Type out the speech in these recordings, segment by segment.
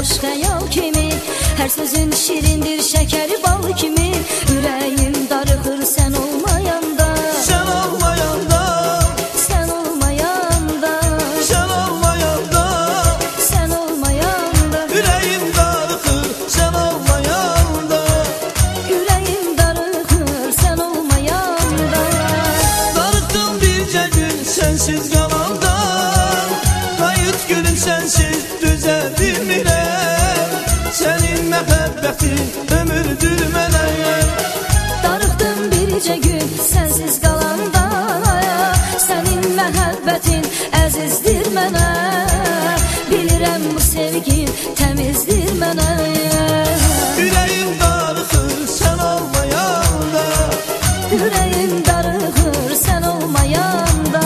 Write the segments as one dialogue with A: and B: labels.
A: aşk hayal kimi. Her sözün şirindir şekeri bal kimi. Yüreğim darıxır sen olmayanda.
B: Sen olmayanda,
A: Sen olmayanda,
B: sen olmayanda,
A: sen olmayanda.
B: yüreğim darıxır sen olmayanda.
A: Yüreğim darıxır sen olmayanda.
B: Darıxdım bircə gün sensiz qalanda. Qayıt gülüm sensiz düzə bilmirəm. Sənin məhəbbətin ömürdür mənə.
A: Darıxdım bircə gün sensiz qalanda. Sənin məhəbbətin əzizdir mənə. Bilirəm bu sevgin təmizdir mənə.
B: Yüreğim darıxır sen olmayanda.
A: Yüreğim darıxır sen olmayanda.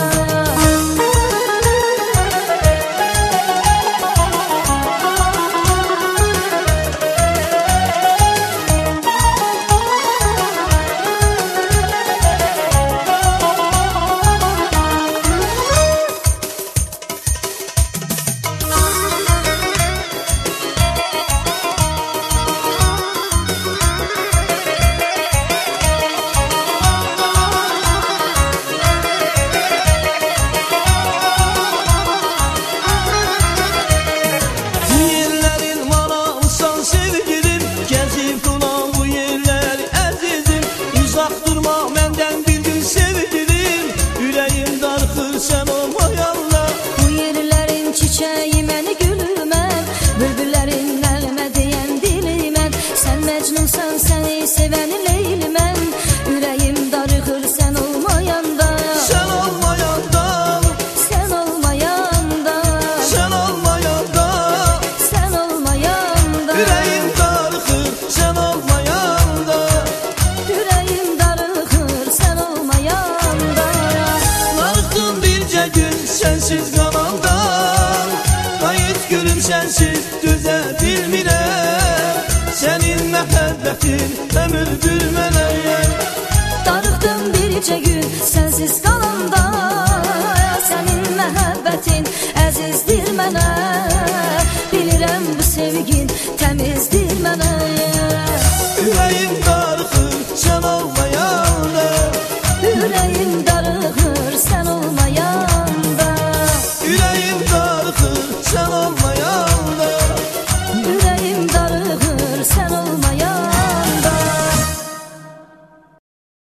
B: Yerlerin bana usan sevgilim. Gezip duran bu yerler əzizim. Uzaq durma məndən bir gün sevgilim. Yüreğim darıxır sen olmayanda.
A: Bu yerlərin çiçəyi məni gülümən. Bülbüllərin nəğmə deyən dilimən. Sən məcnunsan səni sevəni leylimən. Ürəyim darıxır sən olmayanda.
B: Sen olmayanda,
A: Sən olmayanda,
B: sen olmayanda,
A: sən olmayanda.
B: yüreğim darıxır sen olmayanda.
A: Ürəyim darıxır sən olmayanda.
B: Darıxdım bircə gün sensiz qalanda. Qayıt gülüm sensiz düzə bilmirəm. Sənin məhəbbətin ömürdür mənə.
A: Darıxdım bircə gün sensiz qalanda. Sənin məhəbbətin əzizdir mənə. Bilirəm bu sevgin təmizdir mənə.
B: Yüreğim darıxır sen olmayanda.
A: Yüreğim